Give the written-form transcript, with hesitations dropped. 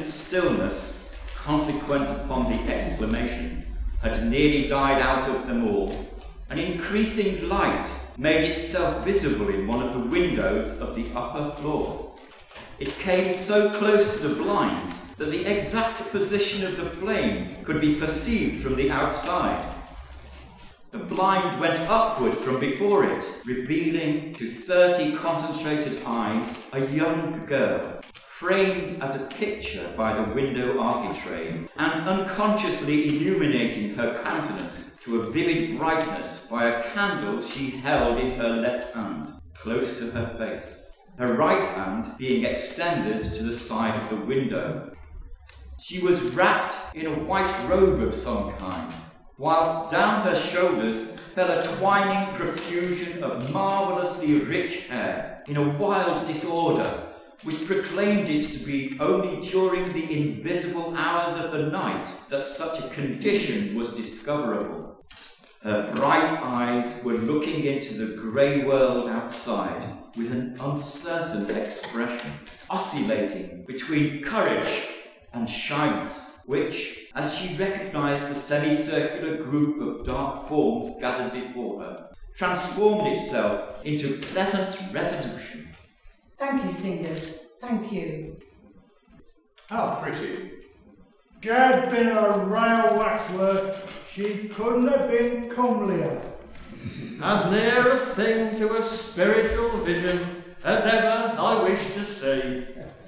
ancient stillness, consequent upon the exclamation, had nearly died out of them all, an increasing light made itself visible in one of the windows of the upper floor. It came so close to the blind that the exact position of the flame could be perceived from the outside. The blind went upward from before it, revealing to 30 concentrated eyes a young girl, framed as a picture by the window architrave, and unconsciously illuminating her countenance to a vivid brightness by a candle she held in her left hand, close to her face, her right hand being extended to the side of the window. She was wrapped in a white robe of some kind, whilst down her shoulders fell a twining profusion of marvellously rich hair in a wild disorder, which proclaimed it to be only during the invisible hours of the night that such a condition was discoverable. Her bright eyes were looking into the grey world outside with an uncertain expression, oscillating between courage and shyness, which, as she recognised the semicircular group of dark forms gathered before her, transformed itself into pleasant resolution. Thank you, singers. Thank you. How pretty. Gad been a rail waxwork, she couldn't have been comelier. As near a thing to a spiritual vision as ever I wish to see.